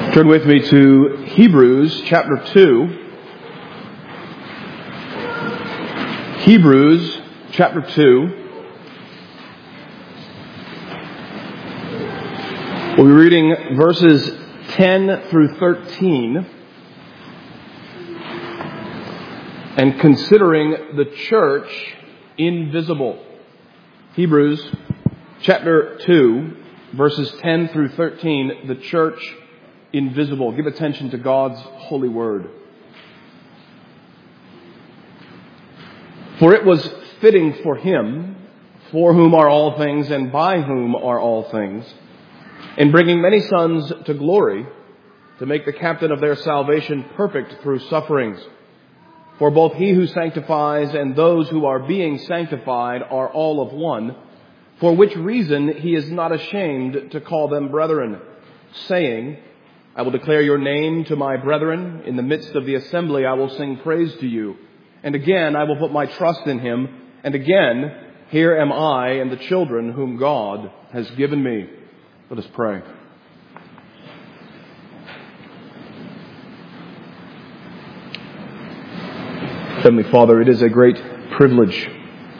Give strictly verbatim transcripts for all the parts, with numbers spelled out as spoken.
Turn with me to Hebrews chapter two. Hebrews chapter two. We'll be reading verses ten through thirteen and considering the church invisible. Hebrews chapter two, verses ten through thirteen, the church invisible. Give attention to God's holy word. For it was fitting for him, for whom are all things and by whom are all things, in bringing many sons to glory, to make the captain of their salvation perfect through sufferings. For both he who sanctifies and those who are being sanctified are all of one, for which reason he is not ashamed to call them brethren, saying, I will declare your name to my brethren. In the midst of the assembly I will sing praise to you. And again I will put my trust in him. And again, here am I and the children whom God has given me. Let us pray. Heavenly Father, it is a great privilege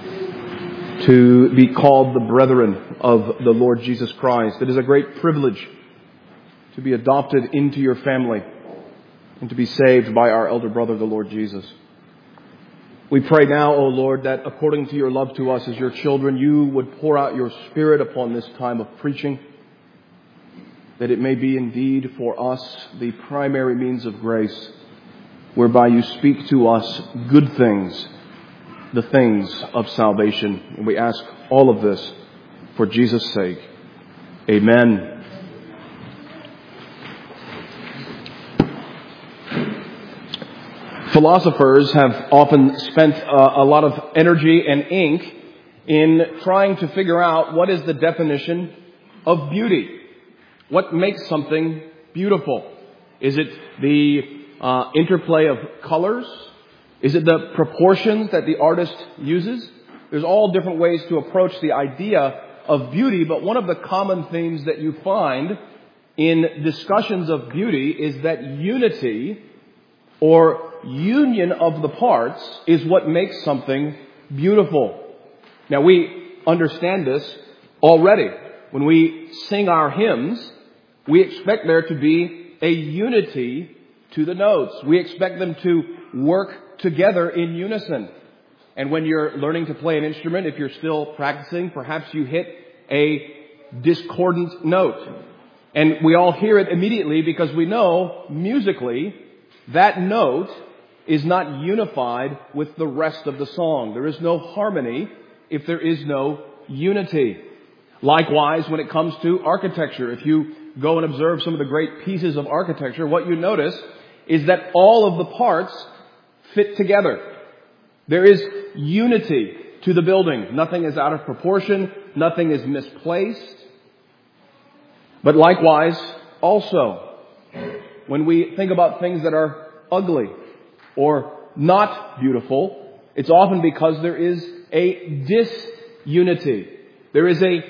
to be called the brethren of the Lord Jesus Christ. It is a great privilege to be adopted into your family and to be saved by our elder brother, the Lord Jesus. We pray now, O Lord, that according to your love to us as your children, you would pour out your Spirit upon this time of preaching, that it may be indeed for us the primary means of grace, whereby you speak to us good things, the things of salvation. And we ask all of this for Jesus' sake. Amen. Philosophers have often spent uh, a lot of energy and ink in trying to figure out what is the definition of beauty. What makes something beautiful? Is it the uh, interplay of colors? Is it the proportions that the artist uses? There's all different ways to approach the idea of beauty, but one of the common themes that you find in discussions of beauty is that unity or union of the parts is what makes something beautiful. Now, we understand this already. When we sing our hymns, we expect there to be a unity to the notes. We expect them to work together in unison. And when you're learning to play an instrument, if you're still practicing, perhaps you hit a discordant note. And we all hear it immediately because we know musically that note is not unified with the rest of the song. There is no harmony if there is no unity. Likewise, when it comes to architecture, if you go and observe some of the great pieces of architecture, what you notice is that all of the parts fit together. There is unity to the building. Nothing is out of proportion. Nothing is misplaced. But likewise, also, when we think about things that are ugly or not beautiful, it's often because there is a disunity. There is a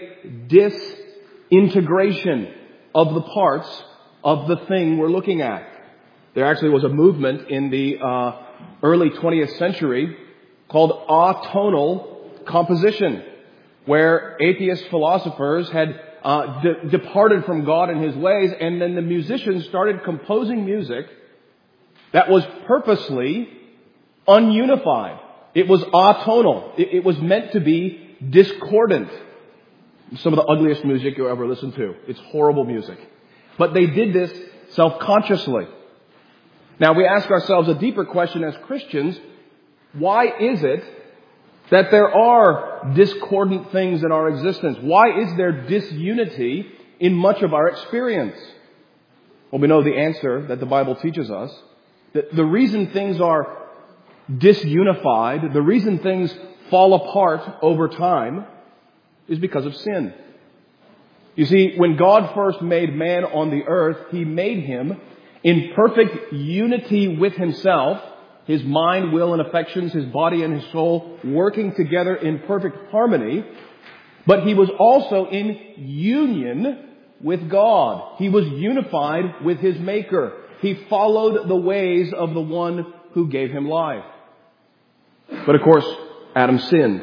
disintegration of the parts of the thing we're looking at. There actually was a movement in the uh, early twentieth century called atonal composition, where atheist philosophers had uh, de- departed from God and his ways, and then the musicians started composing music that was purposely ununified. It was atonal. It, it was meant to be discordant. Some of the ugliest music you'll ever listen to. It's horrible music. But they did this self-consciously. Now we ask ourselves a deeper question as Christians. Why is it that there are discordant things in our existence? Why is there disunity in much of our experience? Well, we know the answer that the Bible teaches us. That the reason things are disunified, the reason things fall apart over time, is because of sin. You see, when God first made man on the earth, he made him in perfect unity with himself, his mind, will, and affections, his body and his soul working together in perfect harmony. But he was also in union with God. He was unified with his Maker. He followed the ways of the one who gave him life. But of course, Adam sinned.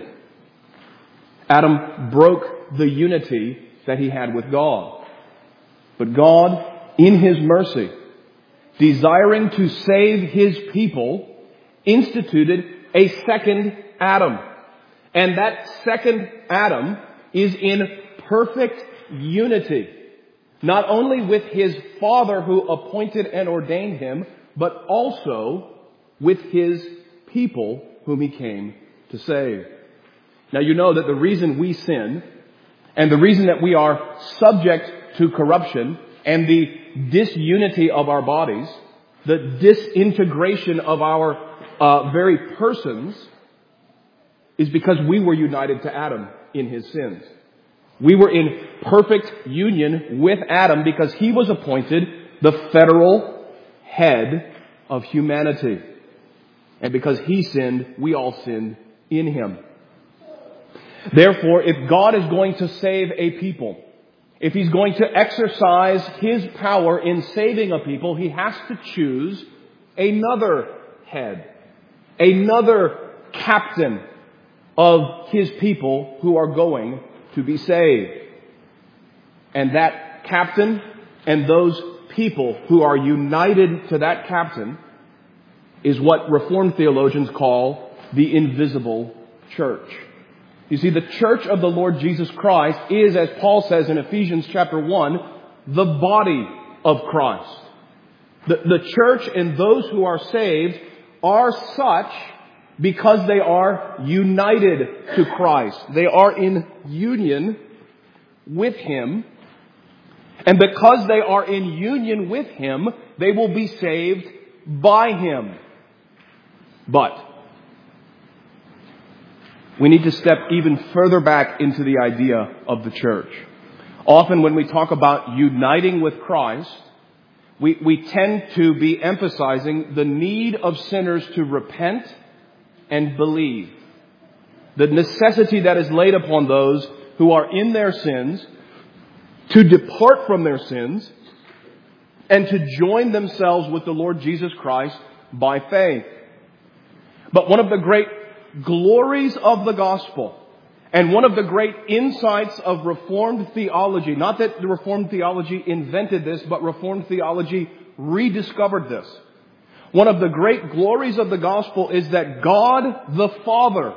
Adam broke the unity that he had with God. But God, in his mercy, desiring to save his people, instituted a second Adam. And that second Adam is in perfect unity, not only with his Father who appointed and ordained him, but also with his people whom he came to save. Now you know that the reason we sin and the reason that we are subject to corruption and the disunity of our bodies, the disintegration of our uh, very persons, is because we were united to Adam in his sins. We were in perfect union with Adam because he was appointed the federal head of humanity. And because he sinned, we all sinned in him. Therefore, if God is going to save a people, if he's going to exercise his power in saving a people, he has to choose another head, another captain of his people who are going to be saved. And that captain and those people who are united to that captain is what Reformed theologians call the invisible church. You see, the church of the Lord Jesus Christ is, as Paul says in Ephesians chapter one, the body of Christ. The, the church and those who are saved are such because they are united to Christ. They are in union with him. And because they are in union with him, they will be saved by him. But we need to step even further back into the idea of the church. Often when we talk about uniting with Christ, we, we tend to be emphasizing the need of sinners to repent and believe. The necessity that is laid upon those who are in their sins to depart from their sins and to join themselves with the Lord Jesus Christ by faith. But one of the great glories of the gospel and one of the great insights of Reformed theology, not that the Reformed theology invented this, but Reformed theology rediscovered this. One of the great glories of the gospel is that God the Father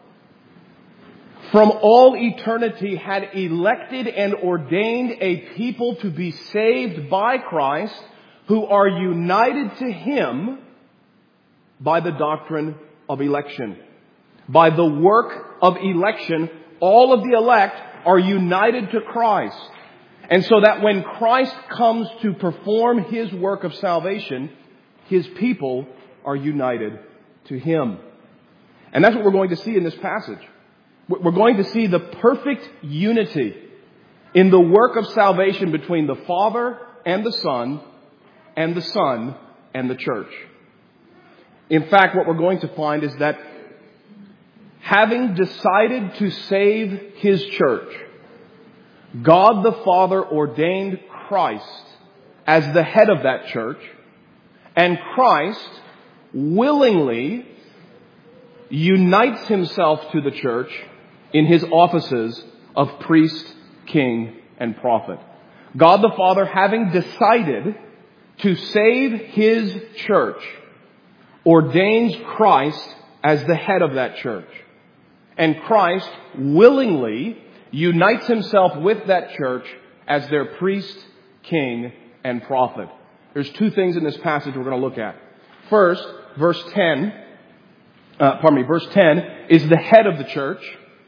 from all eternity had elected and ordained a people to be saved by Christ who are united to him by the doctrine of election. By the work of election, all of the elect are united to Christ. And so that when Christ comes to perform his work of salvation, his people are united to him. And that's what we're going to see in this passage. We're going to see the perfect unity in the work of salvation between the Father and the Son, and the Son and the church. In fact, what we're going to find is that having decided to save his church, God the Father ordained Christ as the head of that church, and Christ willingly unites himself to the church in his offices of priest, king, and prophet. God the Father, having decided to save his church, ordains Christ as the head of that church. And Christ willingly unites himself with that church as their priest, king, and prophet. There's two things in this passage we're going to look at. First, verse ten, uh, pardon me, verse ten is the head of the church.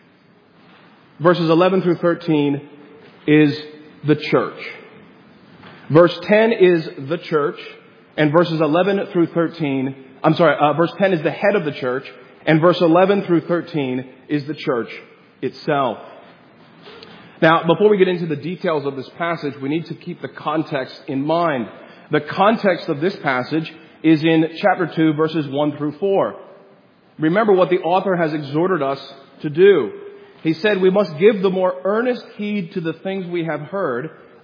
Verses eleven through thirteen is the church. Verse ten is the church, and verses eleven through thirteen, I'm sorry, uh, verse ten is the head of the church, and verse eleven through thirteen is the church itself. Now, before we get into the details of this passage, we need to keep the context in mind. The context of this passage is in chapter two, verses one through four. Remember what the author has exhorted us to do. He said we must give the more earnest heed to the things we have heard,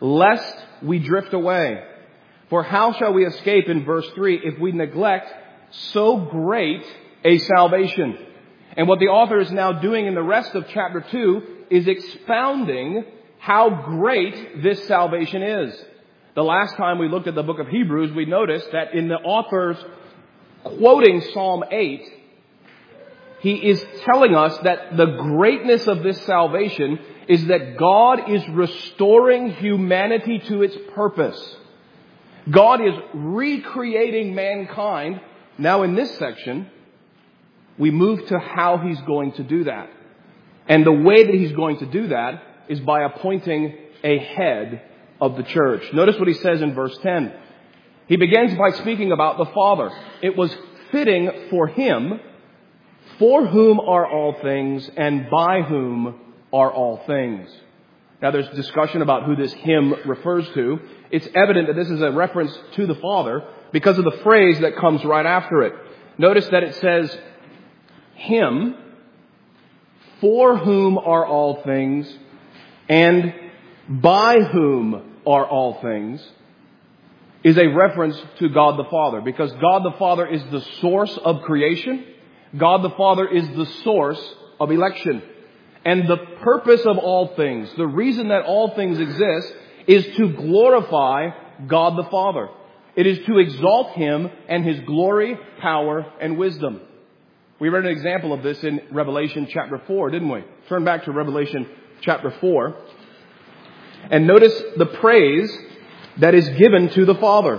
lest we drift away. For how shall we escape, in verse three, if we neglect so great a salvation? And what the author is now doing in the rest of chapter two is expounding how great this salvation is. The last time we looked at the book of Hebrews, we noticed that in the author's quoting Psalm eight, he is telling us that the greatness of this salvation is that God is restoring humanity to its purpose. God is recreating mankind. Now in this section, we move to how He's going to do that. And the way that He's going to do that is by appointing a head of the church. Notice what he says in verse ten. He begins by speaking about the Father. It was fitting for Him, for whom are all things, and by whom are all things. Now there's discussion about who this him refers to. It's evident that this is a reference to the Father because of the phrase that comes right after it. Notice that it says, Him, for whom are all things, and by whom are all things, is a reference to God the Father. Because God the Father is the source of creation. God the Father is the source of election. And the purpose of all things, the reason that all things exist, is to glorify God the Father. It is to exalt Him and His glory, power, and wisdom. We read an example of this in Revelation chapter four, didn't we? Turn back to Revelation chapter four. And notice the praise that is given to the Father.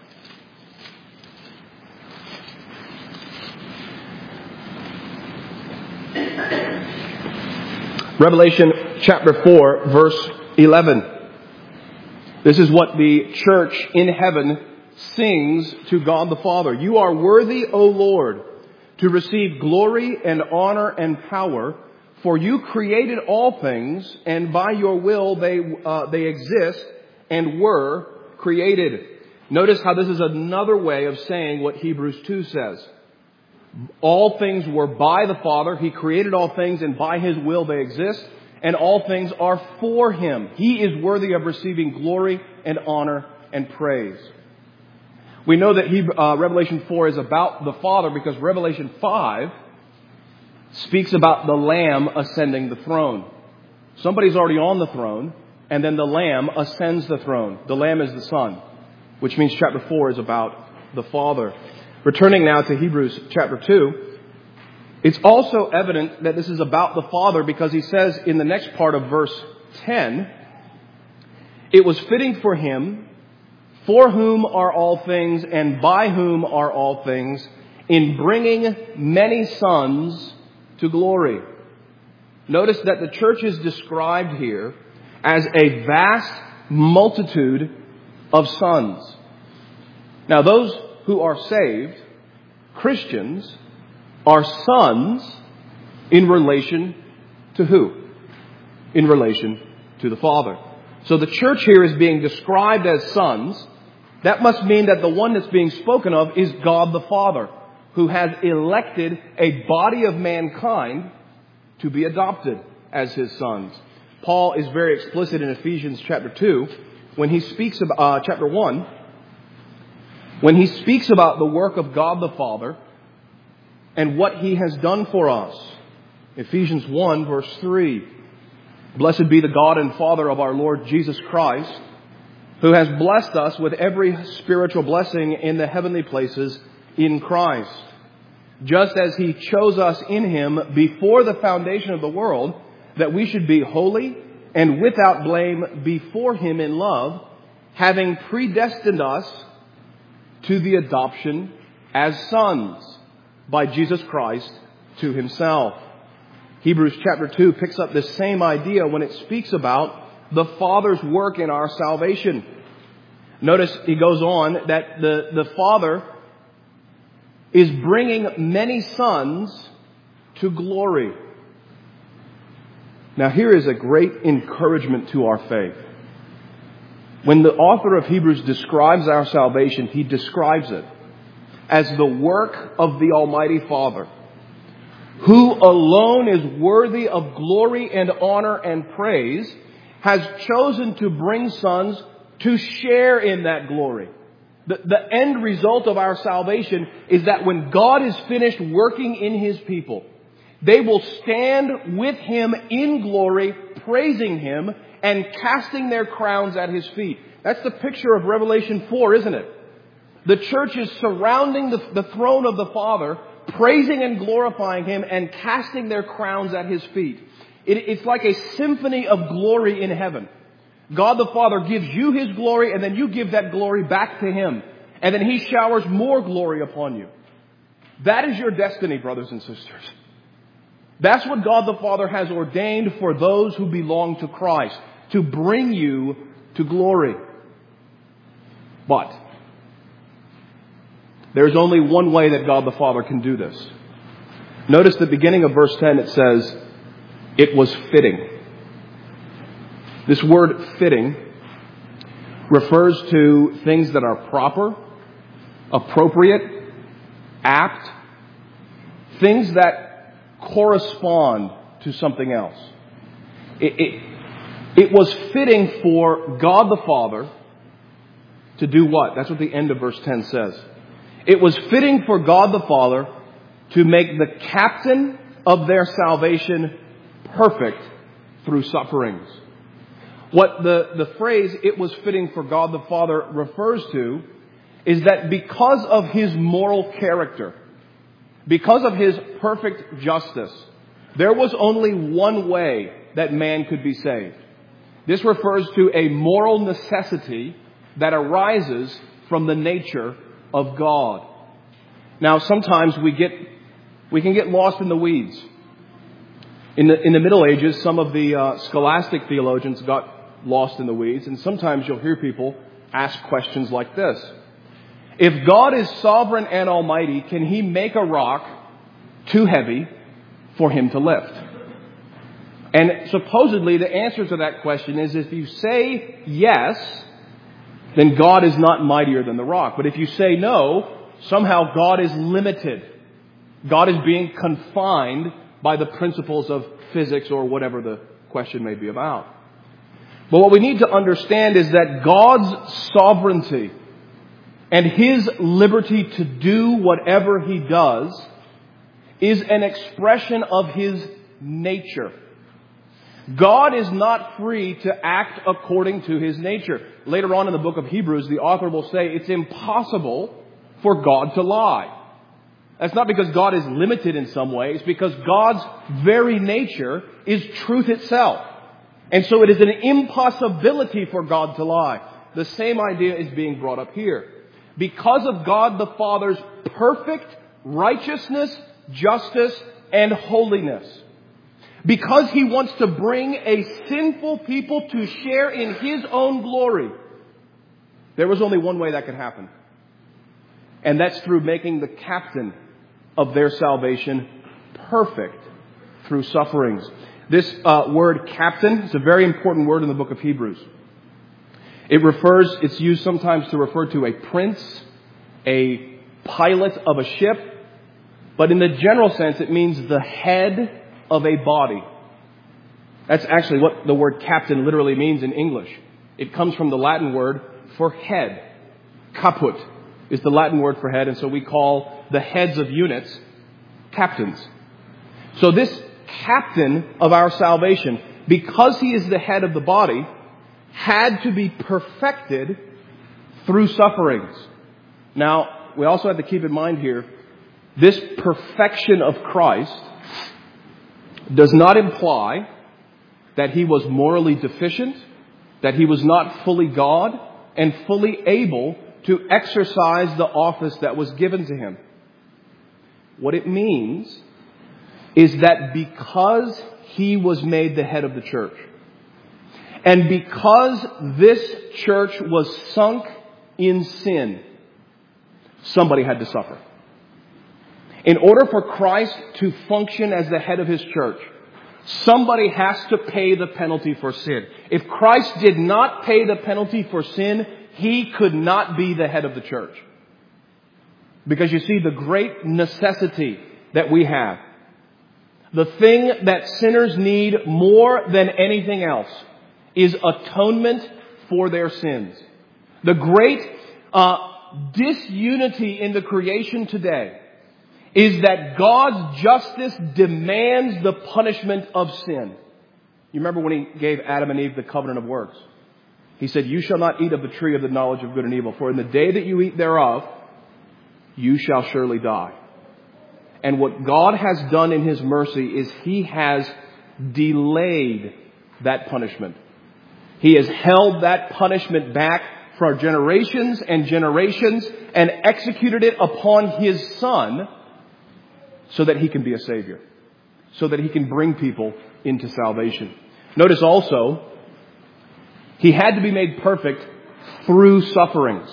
Revelation chapter four, verse eleven. This is what the church in heaven sings to God the Father. You are worthy, O Lord, to receive glory and honor and power, for you created all things, and by your will they uh, they exist and were created. Notice how this is another way of saying what Hebrews two says. All things were by the Father. He created all things, and by His will they exist. And all things are for Him. He is worthy of receiving glory and honor and praise. We know that he, uh, Revelation four is about the Father because Revelation five speaks about the Lamb ascending the throne. Somebody's already on the throne, and then the Lamb ascends the throne. The Lamb is the Son, which means chapter four is about the Father. Returning now to Hebrews chapter two, it's also evident that this is about the Father because he says in the next part of verse ten, it was fitting for Him, for whom are all things and by whom are all things, in bringing many sons to glory. Notice that the church is described here as a vast multitude of sons. Now those who are saved, Christians, are sons in relation to who? In relation to the Father. So the church here is being described as sons. That must mean that the one that's being spoken of is God the Father, who has elected a body of mankind to be adopted as His sons. Paul is very explicit in Ephesians chapter two when he speaks about, uh, chapter one, when he speaks about the work of God the Father and what He has done for us. Ephesians one verse three. Blessed be the God and Father of our Lord Jesus Christ, who has blessed us with every spiritual blessing in the heavenly places in Christ, just as He chose us in Him before the foundation of the world, that we should be holy and without blame before Him in love, having predestined us to the adoption as sons by Jesus Christ to Himself. Hebrews chapter two picks up the same idea when it speaks about the Father's work in our salvation. Notice he goes on that the, the Father is bringing many sons to glory. Now here is a great encouragement to our faith. When the author of Hebrews describes our salvation, he describes it as the work of the Almighty Father, who alone is worthy of glory and honor and praise, has chosen to bring sons to share in that glory. The, the end result of our salvation is that when God is finished working in His people, they will stand with Him in glory, praising Him and casting their crowns at His feet. That's the picture of Revelation four, isn't it? The church is surrounding the, the throne of the Father, praising and glorifying Him and casting their crowns at His feet. It, it's like a symphony of glory in heaven. God the Father gives you His glory, and then you give that glory back to Him. And then He showers more glory upon you. That is your destiny, brothers and sisters. That's what God the Father has ordained for those who belong to Christ, to bring you to glory. But there's only one way that God the Father can do this. Notice the beginning of verse ten, it says, it was fitting. This word fitting refers to things that are proper, appropriate, apt, things that correspond to something else. It, it, it was fitting for God the Father to do what? That's what the end of verse ten says. It was fitting for God the Father to make the captain of their salvation perfect through sufferings. What the, the phrase, it was fitting for God the Father, refers to is that because of His moral character, because of His perfect justice, there was only one way that man could be saved. This refers to a moral necessity that arises from the nature of God. Now, sometimes we get, we can get lost in the weeds. In the, in the Middle Ages, some of the uh, scholastic theologians got lost in the weeds, and sometimes you'll hear people ask questions like this. If God is sovereign and almighty, can He make a rock too heavy for Him to lift? And supposedly the answer to that question is, if you say yes, then God is not mightier than the rock. But if you say no, somehow God is limited. God is being confined by the principles of physics or whatever the question may be about. But what we need to understand is that God's sovereignty and His liberty to do whatever He does is an expression of His nature. God is not free to act according to His nature. Later on in the book of Hebrews, the author will say it's impossible for God to lie. That's not because God is limited in some way. It's because God's very nature is truth itself. And so it is an impossibility for God to lie. The same idea is being brought up here. Because of God the Father's perfect righteousness, justice, and holiness. Because He wants to bring a sinful people to share in His own glory. There was only one way that could happen. And that's through making the captain of their salvation perfect through sufferings. This uh, word captain is a very important word in the book of Hebrews. It refers, it's used sometimes to refer to a prince, a pilot of a ship. But in the general sense, it means the head of a body. That's actually what the word captain literally means in English. It comes from the Latin word for head. Caput is the Latin word for head, and so we call the heads of units captains. So this captain of our salvation, because he is the head of the body, had to be perfected through sufferings. Now, we also have to keep in mind here, this perfection of Christ does not imply that He was morally deficient, that He was not fully God and fully able to exercise the office that was given to Him. What it means is that because He was made the head of the church, and because this church was sunk in sin, somebody had to suffer. In order for Christ to function as the head of His church, somebody has to pay the penalty for sin. If Christ did not pay the penalty for sin, He could not be the head of the church. Because you see, the great necessity that we have, the thing that sinners need more than anything else, is atonement for their sins. The great uh, disunity in the creation today is that God's justice demands the punishment of sin. You remember when He gave Adam and Eve the covenant of works? He said, "You shall not eat of the tree of the knowledge of good and evil, for in the day that you eat thereof, you shall surely die." And what God has done in His mercy is He has delayed that punishment. He has held that punishment back for generations and generations and executed it upon His Son so that He can be a Savior, so that He can bring people into salvation. Notice also, He had to be made perfect through sufferings.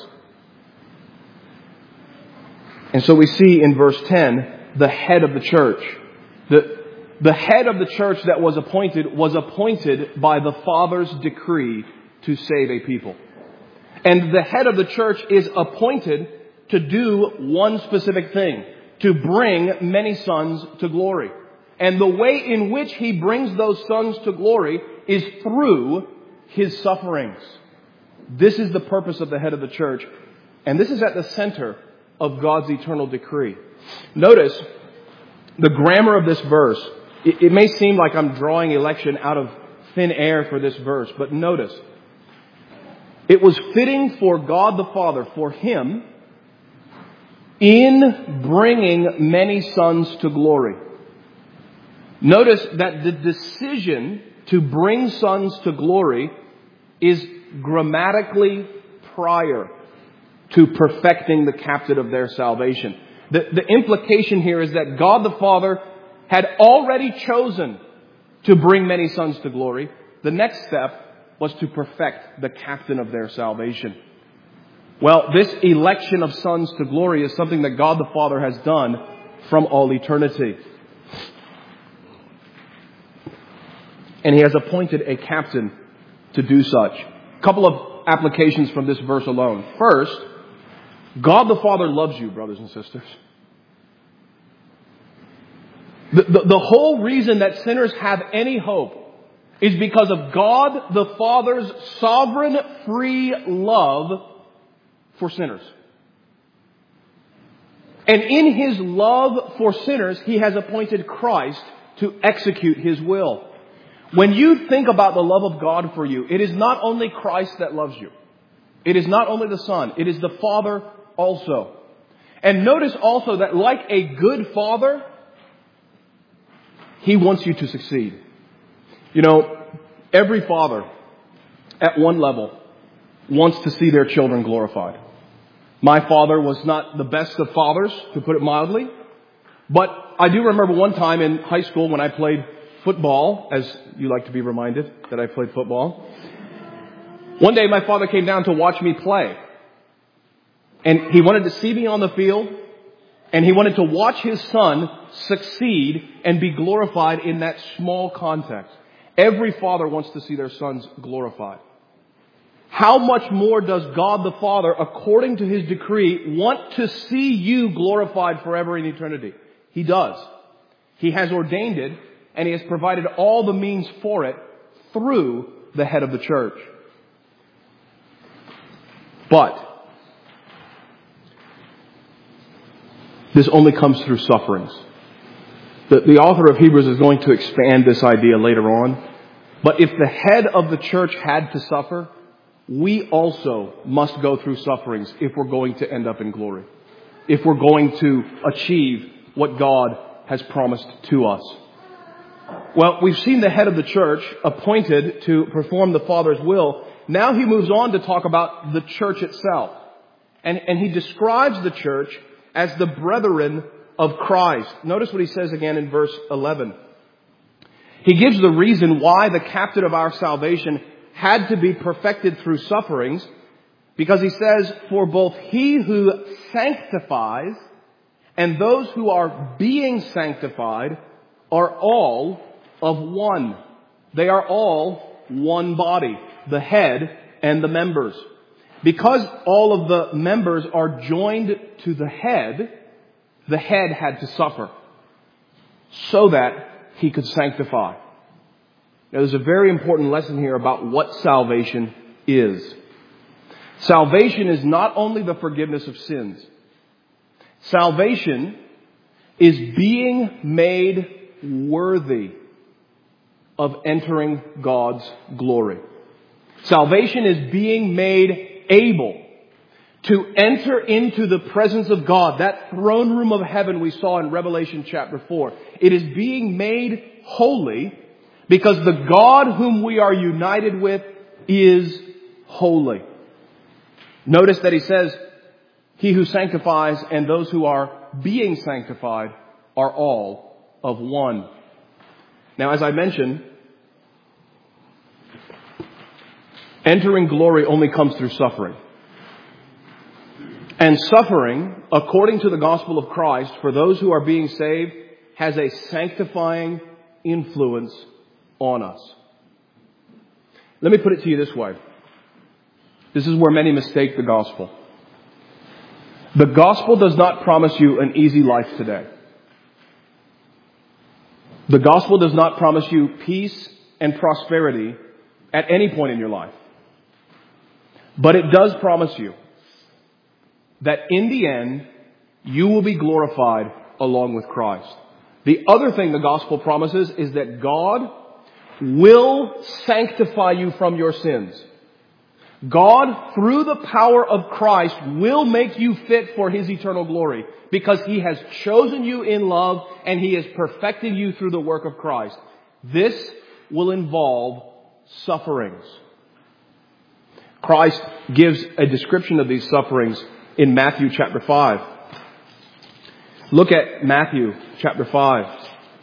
And so we see in verse ten, the head of the church. The, the head of the church that was appointed was appointed by the Father's decree to save a people. And the head of the church is appointed to do one specific thing, to bring many sons to glory. And the way in which He brings those sons to glory is through His sufferings. This is the purpose of the head of the church. And this is at the center of God's eternal decree. Notice the grammar of this verse. It, it may seem like I'm drawing election out of thin air for this verse, but notice. It was fitting for God the Father, for Him, in bringing many sons to glory. Notice that the decision to bring sons to glory is grammatically prior to perfecting the captain of their salvation. The, the implication here is that God the Father had already chosen to bring many sons to glory. The next step was to perfect the captain of their salvation. Well, this election of sons to glory is something that God the Father has done from all eternity. And He has appointed a captain to do such. A couple of applications from this verse alone. First, God the Father loves you, brothers and sisters. The, the, the whole reason that sinners have any hope is because of God the Father's sovereign, free love for sinners. And in His love for sinners, He has appointed Christ to execute His will. When you think about the love of God for you, it is not only Christ that loves you. It is not only the Son. It is the Father also. And notice also that like a good father, He wants you to succeed. You know, every father at one level wants to see their children glorified. My father was not the best of fathers, to put it mildly. But I do remember one time in high school when I played football, as you like to be reminded that I played football. One day my father came down to watch me play. And he wanted to see me on the field. And he wanted to watch his son succeed and be glorified in that small context. Every father wants to see their sons glorified. How much more does God the Father, according to His decree, want to see you glorified forever in eternity? He does. He has ordained it, and He has provided all the means for it through the head of the church. But this only comes through sufferings. The, the author of Hebrews is going to expand this idea later on. But if the head of the church had to suffer, we also must go through sufferings if we're going to end up in glory. If we're going to achieve what God has promised to us. Well, we've seen the head of the church appointed to perform the Father's will. Now he moves on to talk about the church itself. And, and he describes the church as the brethren of Christ. Notice what he says again in verse eleven. He gives the reason why the captain of our salvation had to be perfected through sufferings, because he says, for both He who sanctifies and those who are being sanctified are all of one. They are all one body, the head and the members. Because all of the members are joined to the head, the head had to suffer so that He could sanctify. Now, there's a very important lesson here about what salvation is. Salvation is not only the forgiveness of sins. Salvation is being made worthy of entering God's glory. Salvation is being made able to enter into the presence of God, that throne room of heaven we saw in Revelation chapter four. It is being made holy because the God whom we are united with is holy. Notice that he says, he who sanctifies and those who are being sanctified are all of one. Now, as I mentioned, entering glory only comes through suffering. And suffering, according to the gospel of Christ, for those who are being saved, has a sanctifying influence on us. Let me put it to you this way. This is where many mistake the gospel. The gospel does not promise you an easy life today. The gospel does not promise you peace and prosperity at any point in your life. But it does promise you that in the end, you will be glorified along with Christ. The other thing the gospel promises is that God will sanctify you from your sins. God, through the power of Christ, will make you fit for His eternal glory because He has chosen you in love and He is perfecting you through the work of Christ. This will involve sufferings. Christ gives a description of these sufferings in Matthew chapter five. Look at Matthew chapter five.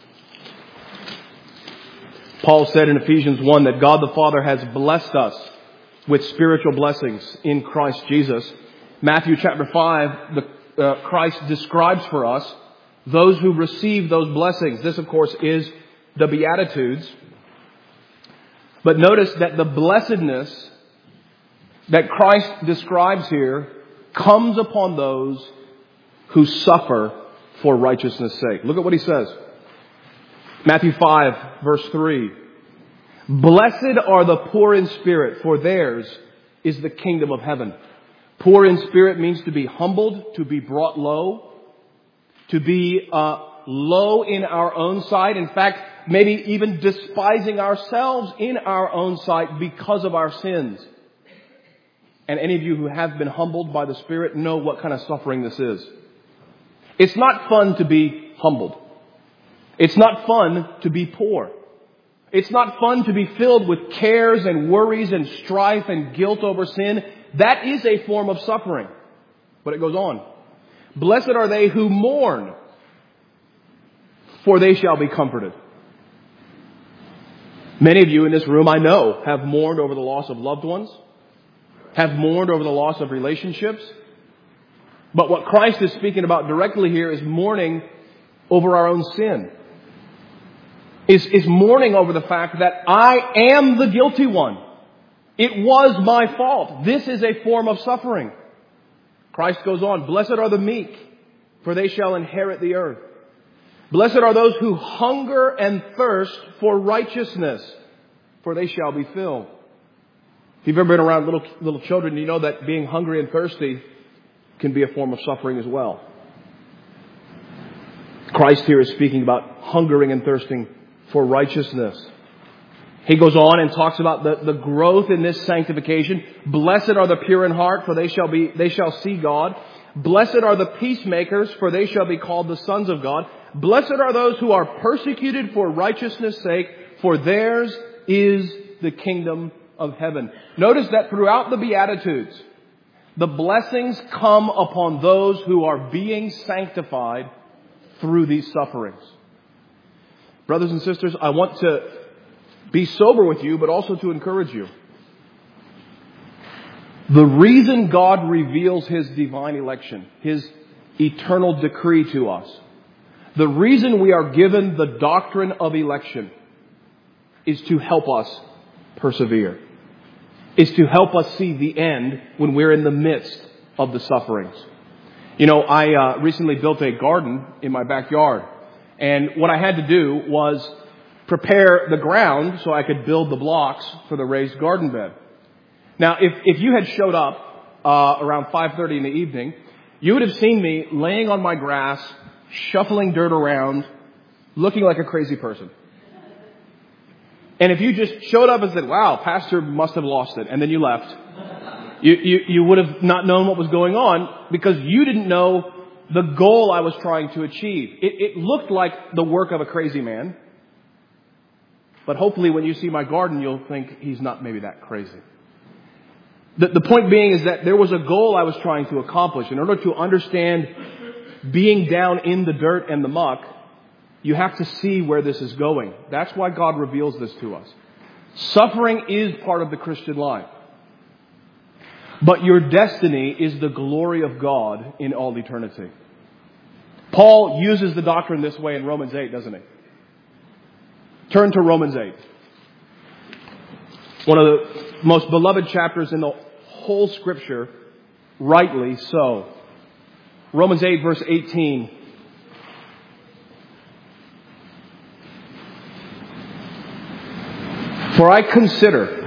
Paul said in Ephesians one that God the Father has blessed us with spiritual blessings in Christ Jesus. Matthew chapter five, the, uh, Christ describes for us those who receive those blessings. This, of course, is the Beatitudes. But notice that the blessedness that Christ describes here comes upon those who suffer for righteousness' sake. Look at what he says. Matthew five, verse three. Blessed are the poor in spirit, for theirs is the kingdom of heaven. Poor in spirit means to be humbled, to be brought low, to be uh, low in our own sight. In fact, maybe even despising ourselves in our own sight because of our sins. And any of you who have been humbled by the Spirit know what kind of suffering this is. It's not fun to be humbled. It's not fun to be poor. It's not fun to be filled with cares and worries and strife and guilt over sin. That is a form of suffering. But it goes on. Blessed are they who mourn, for they shall be comforted. Many of you in this room, I know, have mourned over the loss of loved ones, have mourned over the loss of relationships. But what Christ is speaking about directly here is mourning over our own sin. Is, is mourning over the fact that I am the guilty one. It was my fault. This is a form of suffering. Christ goes on, blessed are the meek, for they shall inherit the earth. Blessed are those who hunger and thirst for righteousness, for they shall be filled. If you've ever been around little, little children, you know that being hungry and thirsty can be a form of suffering as well. Christ here is speaking about hungering and thirsting for righteousness. He goes on and talks about the, the growth in this sanctification. Blessed are the pure in heart, for they shall be, they shall see God. Blessed are the peacemakers, for they shall be called the sons of God. Blessed are those who are persecuted for righteousness' sake, for theirs is the kingdom of heaven. Notice that throughout the Beatitudes, the blessings come upon those who are being sanctified through these sufferings. Brothers and sisters, I want to be sober with you, but also to encourage you. The reason God reveals His divine election, His eternal decree to us, the reason we are given the doctrine of election is to help us persevere, is to help us see the end when we're in the midst of the sufferings. You know, I uh, recently built a garden in my backyard. And what I had to do was prepare the ground so I could build the blocks for the raised garden bed. Now, if, if you had showed up uh, around five thirty in the evening, you would have seen me laying on my grass, shuffling dirt around, looking like a crazy person. And if you just showed up and said, wow, pastor must have lost it, and then you left, you, you, you would have not known what was going on because you didn't know the goal I was trying to achieve. It, it looked like the work of a crazy man. But hopefully when you see my garden, you'll think he's not maybe that crazy. The, the point being is that there was a goal I was trying to accomplish. In order to understand being down in the dirt and the muck, you have to see where this is going. That's why God reveals this to us. Suffering is part of the Christian life. But your destiny is the glory of God in all eternity. Paul uses the doctrine this way in Romans eight, doesn't he? Turn to Romans eight. One of the most beloved chapters in the whole Scripture, rightly so. Romans eight, verse eighteen. For I consider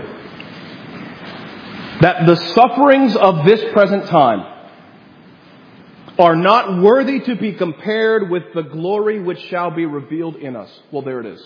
that the sufferings of this present time are not worthy to be compared with the glory which shall be revealed in us. Well, there it is.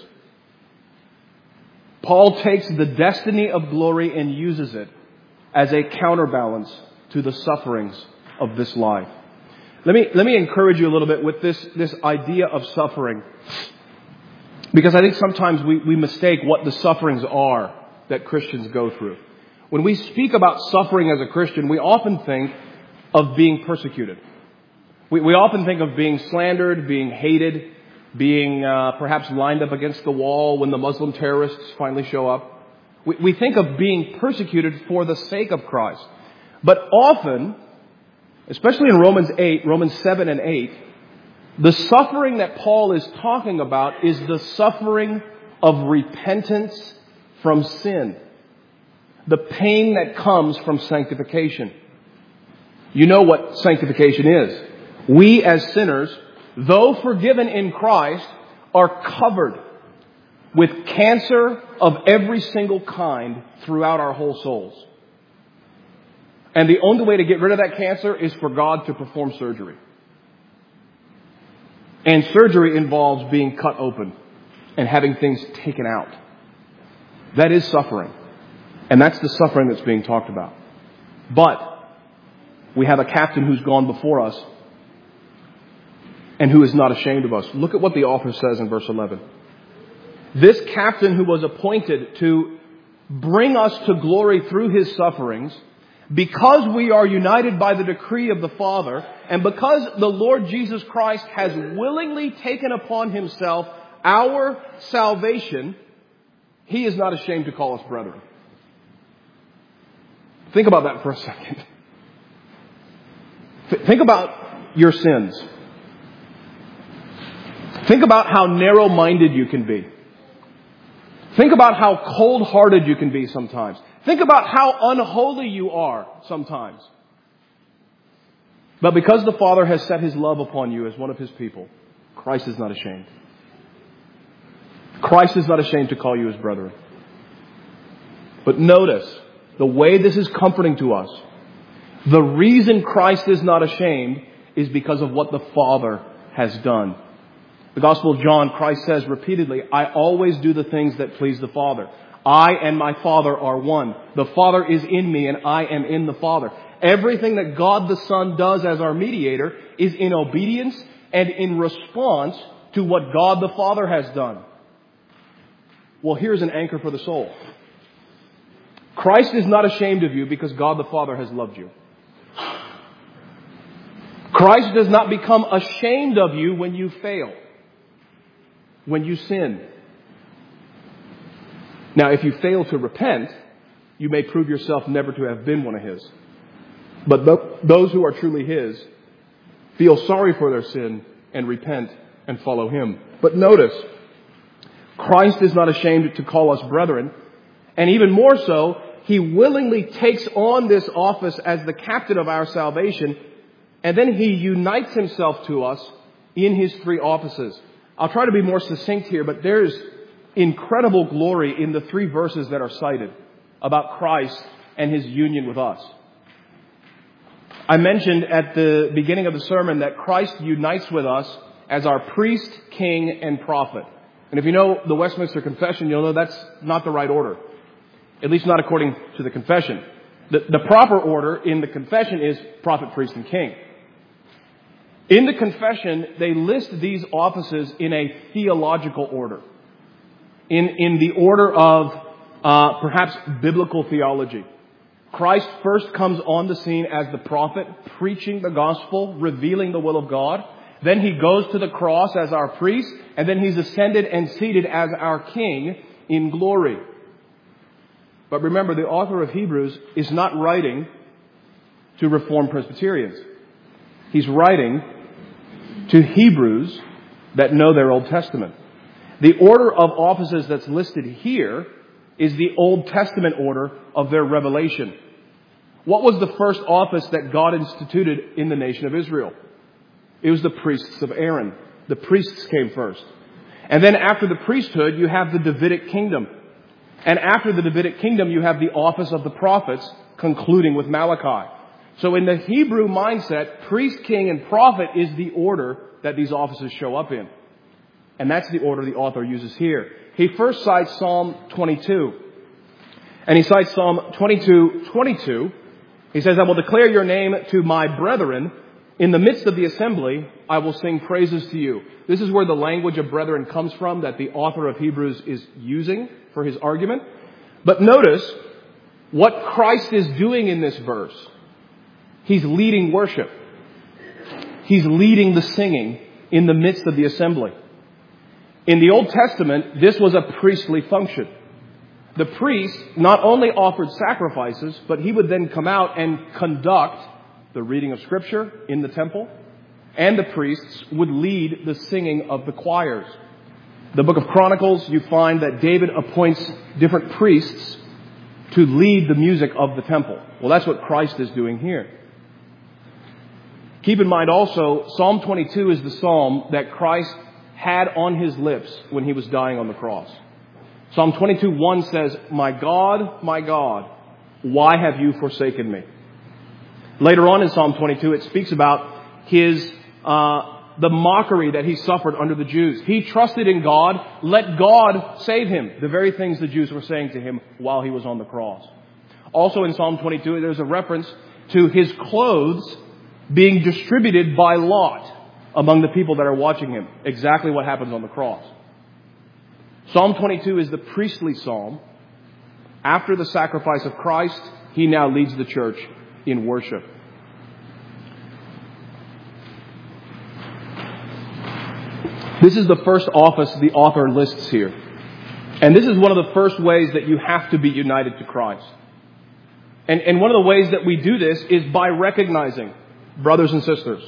Paul takes the destiny of glory and uses it as a counterbalance to the sufferings of this life. Let me, let me encourage you a little bit with this, this idea of suffering. Because I think sometimes we, we mistake what the sufferings are that Christians go through. When we speak about suffering as a Christian, we often think of being persecuted. We, we often think of being slandered, being hated, being uh, perhaps lined up against the wall when the Muslim terrorists finally show up. We, we think of being persecuted for the sake of Christ. But often, especially in Romans eight, Romans seven and eight, the suffering that Paul is talking about is the suffering of repentance from sin. The pain that comes from sanctification. You know what sanctification is. We as sinners, though forgiven in Christ, are covered with cancer of every single kind throughout our whole souls. And the only way to get rid of that cancer is for God to perform surgery. And surgery involves being cut open and having things taken out. That is suffering. And that's the suffering that's being talked about. But we have a captain who's gone before us and who is not ashamed of us. Look at what the author says in verse eleven. This captain who was appointed to bring us to glory through his sufferings, because we are united by the decree of the Father, and because the Lord Jesus Christ has willingly taken upon himself our salvation, he is not ashamed to call us brethren. Think about that for a second. Think about your sins. Think about how narrow-minded you can be. Think about how cold-hearted you can be sometimes. Think about how unholy you are sometimes. But because the Father has set his love upon you as one of his people, Christ is not ashamed. Christ is not ashamed to call you his brethren. But notice, the way this is comforting to us, the reason Christ is not ashamed is because of what the Father has done. The Gospel of John, Christ says repeatedly, I always do the things that please the Father. I and my Father are one. The Father is in me and I am in the Father. Everything that God the Son does as our mediator is in obedience and in response to what God the Father has done. Well, here's an anchor for the soul. Christ is not ashamed of you because God the Father has loved you. Christ does not become ashamed of you when you fail, when you sin. Now, if you fail to repent, you may prove yourself never to have been one of his. But those who are truly his feel sorry for their sin and repent and follow him. But notice, Christ is not ashamed to call us brethren. And even more so, he willingly takes on this office as the captain of our salvation. And then he unites himself to us in his three offices. I'll try to be more succinct here, but there's incredible glory in the three verses that are cited about Christ and his union with us. I mentioned at the beginning of the sermon that Christ unites with us as our priest, king, and prophet. And if you know the Westminster Confession, you'll know that's not the right order. At least not according to the confession. The, the proper order in the confession is prophet, priest, and king. In the confession, they list these offices in a theological order. In, in the order of uh, perhaps biblical theology. Christ first comes on the scene as the prophet, preaching the gospel, revealing the will of God. Then he goes to the cross as our priest, and then he's ascended and seated as our king in glory. But remember, the author of Hebrews is not writing to Reformed Presbyterians. He's writing to Hebrews that know their Old Testament. The order of offices that's listed here is the Old Testament order of their revelation. What was the first office that God instituted in the nation of Israel? It was the priests of Aaron. The priests came first. And then after the priesthood, you have the Davidic kingdom. And after the Davidic kingdom, you have the office of the prophets, concluding with Malachi. So in the Hebrew mindset, priest, king, and prophet is the order that these offices show up in. And that's the order the author uses here. He first cites Psalm twenty-two. And he cites Psalm twenty-two twenty-two. He says, I will declare your name to my brethren. In the midst of the assembly, I will sing praises to you. This is where the language of brethren comes from that the author of Hebrews is using for his argument. But notice what Christ is doing in this verse. He's leading worship. He's leading the singing in the midst of the assembly. In the Old Testament, this was a priestly function. The priest not only offered sacrifices, but he would then come out and conduct the reading of Scripture in the temple, and the priests would lead the singing of the choirs. The book of Chronicles, you find that David appoints different priests to lead the music of the temple. Well, that's what Christ is doing here. Keep in mind also, Psalm twenty-two is the psalm that Christ had on his lips when he was dying on the cross. Psalm twenty-two one says, My God, my God, why have you forsaken me? Later on in Psalm twenty-two, it speaks about his uh, the mockery that he suffered under the Jews. He trusted in God. Let God save him. The very things the Jews were saying to him while he was on the cross. Also in Psalm twenty-two, there's a reference to his clothes being distributed by lot among the people that are watching him. Exactly what happens on the cross. Psalm twenty-two is the priestly psalm. After the sacrifice of Christ, he now leads the church in worship. This is the first office the author lists here. And this is one of the first ways that you have to be united to Christ. And, and one of the ways that we do this is by recognizing, brothers and sisters,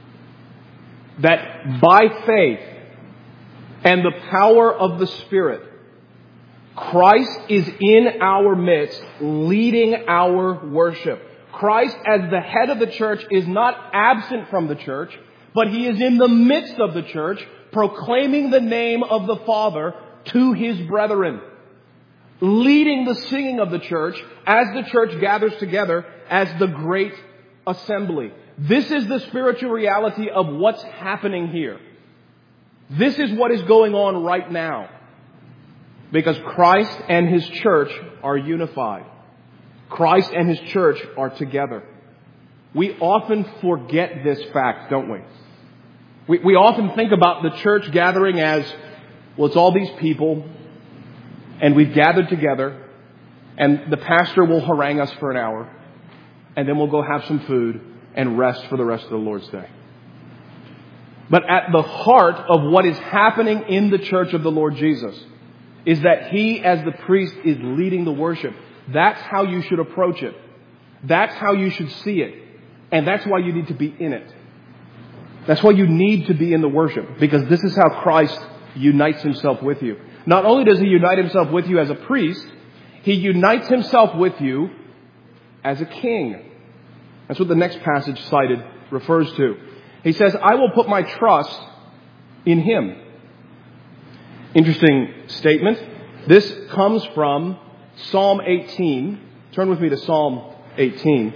that by faith and the power of the Spirit, Christ is in our midst, leading our worship. Christ, as the head of the church, is not absent from the church, but he is in the midst of the church, proclaiming the name of the Father to his brethren, leading the singing of the church as the church gathers together as the great assembly. This is the spiritual reality of what's happening here. This is what is going on right now. Because Christ and his church are unified. Christ and his church are together. We often forget this fact, don't we? We, we often think about the church gathering as, well, it's all these people, and we've gathered together, and the pastor will harangue us for an hour, and then we'll go have some food and rest for the rest of the Lord's Day. But at the heart of what is happening in the church of the Lord Jesus is that he, as the priest, is leading the worship. That's how you should approach it. That's how you should see it. And that's why you need to be in it. That's why you need to be in the worship. Because this is how Christ unites himself with you. Not only does he unite himself with you as a priest, he unites himself with you as a king. That's what the next passage cited refers to. He says, I will put my trust in him. Interesting statement. This comes from Psalm eighteen. Turn with me to Psalm eighteen.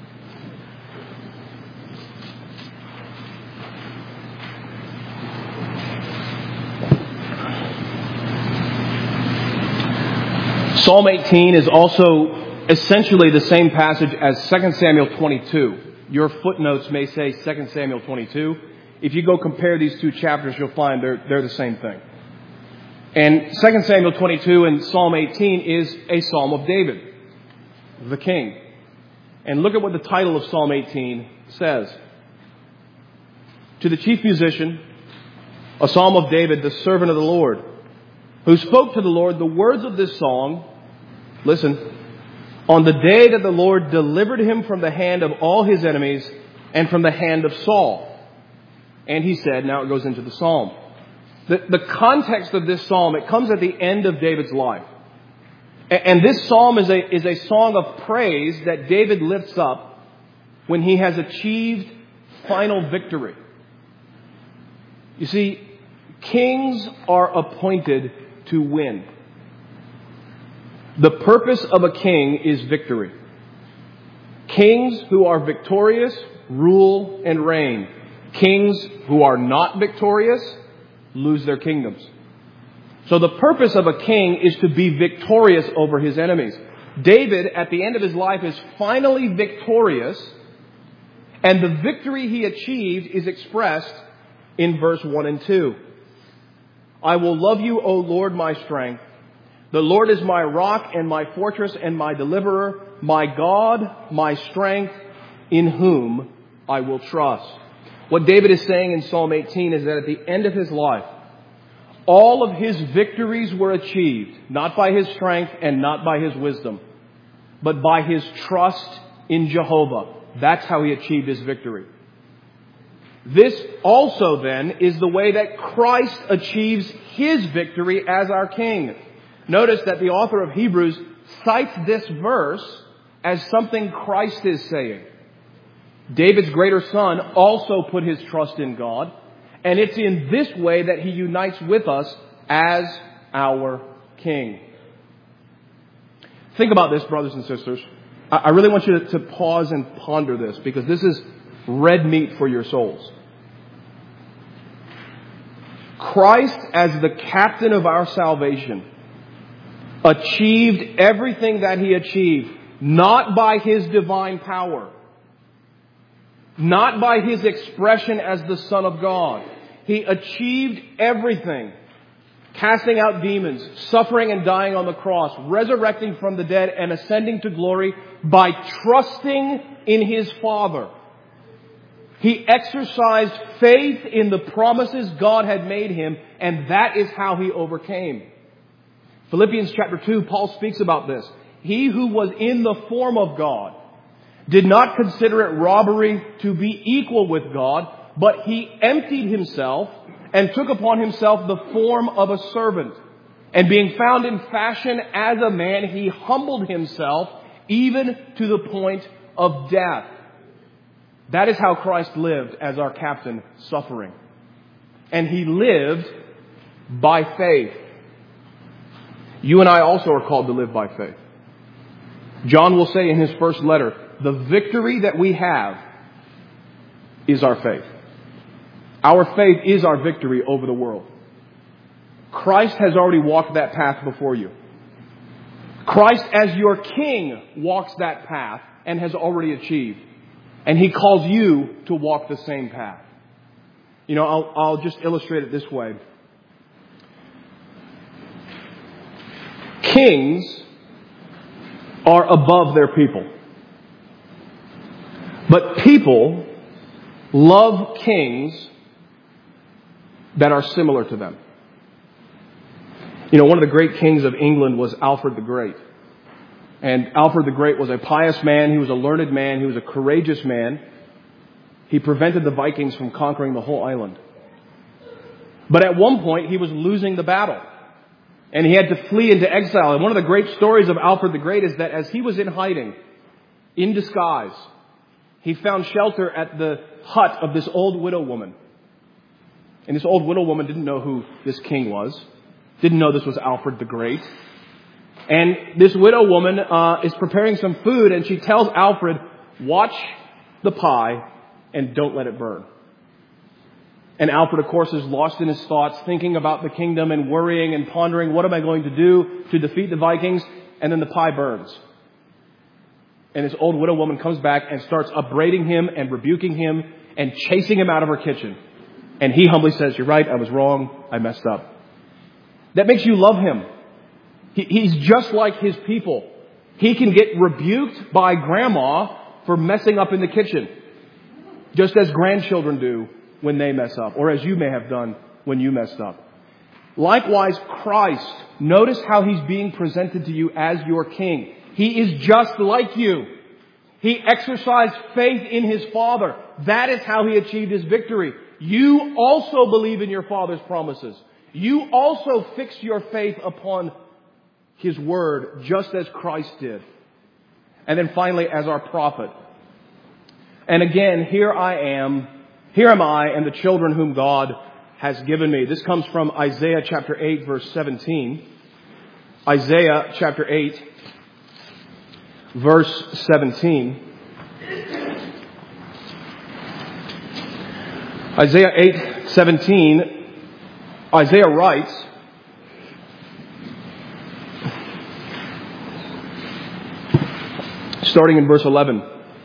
Psalm eighteen is also essentially the same passage as Second Samuel twenty-two. Your footnotes may say Second Samuel twenty-two. If you go compare these two chapters, you'll find they're, they're the same thing. And Second Samuel twenty-two and Psalm eighteen is a psalm of David, the king. And look at what the title of Psalm eighteen says. To the chief musician, a psalm of David, the servant of the Lord, who spoke to the Lord the words of this song. Listen. On the day that the Lord delivered him from the hand of all his enemies and from the hand of Saul. And he said, now it goes into the psalm. The, the context of this psalm, it comes at the end of David's life. And, and this psalm is a, is a song of praise that David lifts up when he has achieved final victory. You see, kings are appointed to win. The purpose of a king is victory. Kings who are victorious rule and reign. Kings who are not victorious lose their kingdoms. So the purpose of a king is to be victorious over his enemies. David, at the end of his life, is finally victorious, and the victory he achieved is expressed in verse one and two. I will love you, O Lord, my strength. The Lord is my rock and my fortress and my deliverer, my God, my strength, in whom I will trust. What David is saying in Psalm eighteen is that at the end of his life, all of his victories were achieved, not by his strength and not by his wisdom, but by his trust in Jehovah. That's how he achieved his victory. This also then is the way that Christ achieves his victory as our King. Notice that the author of Hebrews cites this verse as something Christ is saying. David's greater son also put his trust in God, and it's in this way that he unites with us as our King. Think about this, brothers and sisters. I really want you to pause and ponder this, because this is red meat for your souls. Christ, as the captain of our salvation, achieved everything that he achieved, not by his divine power, not by his expression as the Son of God. He achieved everything, casting out demons, suffering and dying on the cross, resurrecting from the dead and ascending to glory by trusting in his Father. He exercised faith in the promises God had made him, and that is how he overcame. Philippians chapter two, Paul speaks about this. He who was in the form of God did not consider it robbery to be equal with God, but he emptied himself and took upon himself the form of a servant. And being found in fashion as a man, he humbled himself even to the point of death. That is how Christ lived as our captain, suffering. And he lived by faith. You and I also are called to live by faith. John will say in his first letter, the victory that we have is our faith. Our faith is our victory over the world. Christ has already walked that path before you. Christ, as your King, walks that path and has already achieved. And he calls you to walk the same path. You know, I'll, I'll just illustrate it this way. Kings are above their people. But people love kings that are similar to them. You know, one of the great kings of England was Alfred the Great. And Alfred the Great was a pious man. He was a learned man. He was a courageous man. He prevented the Vikings from conquering the whole island. But at one point, he was losing the battle. And he had to flee into exile. And one of the great stories of Alfred the Great is that as he was in hiding, in disguise, he found shelter at the hut of this old widow woman. And this old widow woman didn't know who this king was. Didn't know this was Alfred the Great. And this widow woman uh, is preparing some food, and she tells Alfred, watch the pie and don't let it burn. And Alfred, of course, is lost in his thoughts, thinking about the kingdom and worrying and pondering, what am I going to do to defeat the Vikings? And then the pie burns. And this old widow woman comes back and starts upbraiding him and rebuking him and chasing him out of her kitchen. And he humbly says, you're right, I was wrong, I messed up. That makes you love him. He, he's just like his people. He can get rebuked by grandma for messing up in the kitchen, just as grandchildren do when they mess up, or as you may have done when you messed up. Likewise, Christ, notice how he's being presented to you as your king. He is just like you. He exercised faith in his Father. That is how he achieved his victory. You also believe in your Father's promises. You also fix your faith upon his word, just as Christ did. And then finally, as our prophet. And again, here I am, here am I and the children whom God has given me. This comes from Isaiah chapter eight, verse seventeen. Isaiah chapter eight, verse seventeen. Isaiah eight, seventeen, Isaiah writes, starting in verse eleven.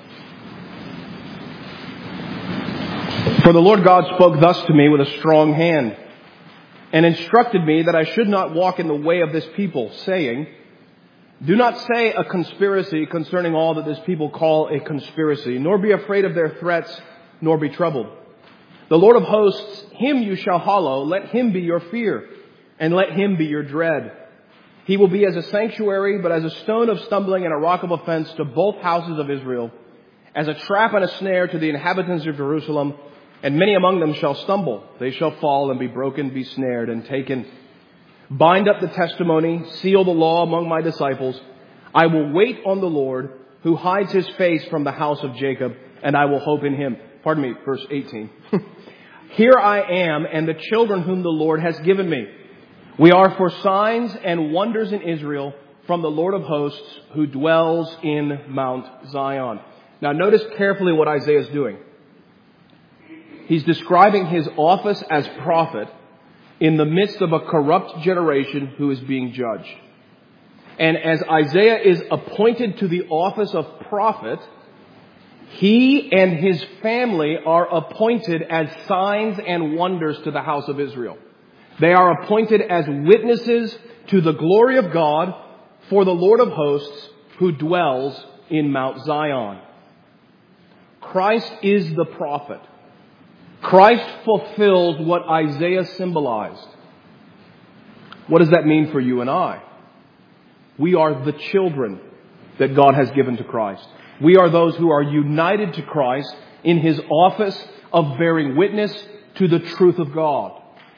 For the Lord God spoke thus to me with a strong hand, and instructed me that I should not walk in the way of this people, saying, do not say a conspiracy concerning all that this people call a conspiracy, nor be afraid of their threats, nor be troubled. The Lord of hosts, him you shall hallow, let him be your fear, and let him be your dread. He will be as a sanctuary, but as a stone of stumbling and a rock of offense to both houses of Israel, as a trap and a snare to the inhabitants of Jerusalem, and many among them shall stumble. They shall fall and be broken, be snared and taken. Bind up the testimony, seal the law among my disciples. I will wait on the Lord, who hides his face from the house of Jacob, and I will hope in him. Pardon me, verse eighteen. Here I am and the children whom the Lord has given me. We are for signs and wonders in Israel from the Lord of hosts, who dwells in Mount Zion. Now notice carefully what Isaiah is doing. He's describing his office as prophet in the midst of a corrupt generation who is being judged. And as Isaiah is appointed to the office of prophet, he and his family are appointed as signs and wonders to the house of Israel. They are appointed as witnesses to the glory of God for the Lord of hosts, who dwells in Mount Zion. Christ is the prophet. Christ fulfills what Isaiah symbolized. What does that mean for you and I? We are the children that God has given to Christ. We are those who are united to Christ in his office of bearing witness to the truth of God.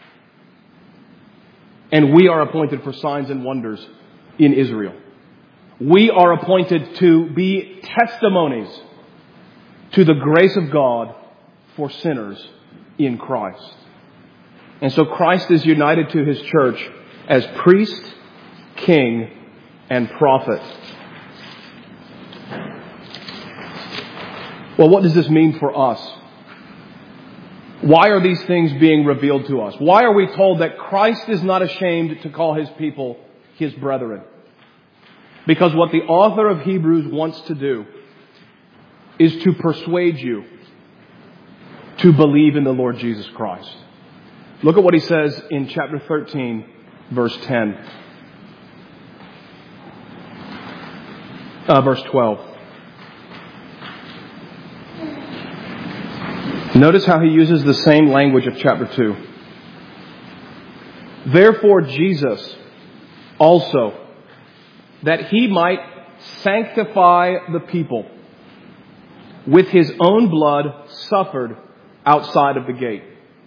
And we are appointed for signs and wonders in Israel. We are appointed to be testimonies to the grace of God for sinners in Christ. And so Christ is united to his church as priest, king, and prophet. Well, what does this mean for us? Why are these things being revealed to us? Why are we told that Christ is not ashamed to call his people his brethren? Because what the author of Hebrews wants to do is to persuade you to believe in the Lord Jesus Christ. Look at what he says in chapter thirteen, verse ten. Uh, verse twelve. Notice how he uses the same language of chapter two. Therefore Jesus also, that he might sanctify the people, with his own blood suffered outside of the gate.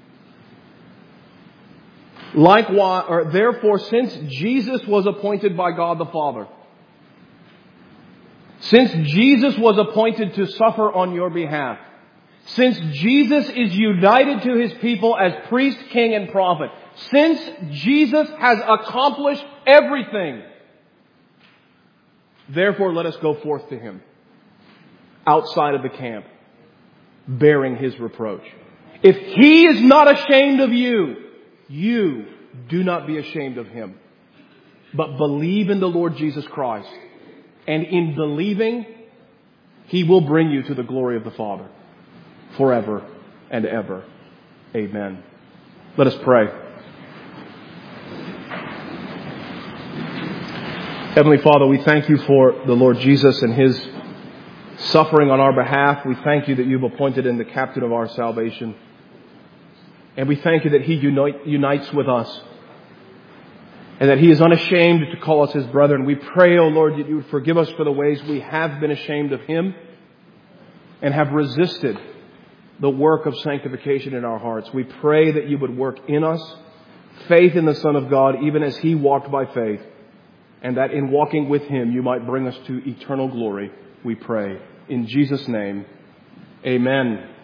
Likewise, or therefore, since Jesus was appointed by God the Father, since Jesus was appointed to suffer on your behalf, Since Jesus is united to His people as priest, king, and prophet, since Jesus has accomplished everything, therefore let us go forth to Him outside of the camp, bearing His reproach. If He is not ashamed of you, you do not be ashamed of Him. But believe in the Lord Jesus Christ. And in believing, He will bring you to the glory of the Father forever and ever. Amen. Let us pray. Heavenly Father, we thank You for the Lord Jesus and His suffering on our behalf. We thank You that You've appointed Him the captain of our salvation. And we thank You that He unite, unites with us. And that He is unashamed to call us His brethren. We pray, O Lord, that You would forgive us for the ways we have been ashamed of Him and have resisted the work of sanctification in our hearts. We pray that You would work in us faith in the Son of God, even as He walked by faith, and that in walking with Him You might bring us to eternal glory, we pray. In Jesus' name, amen.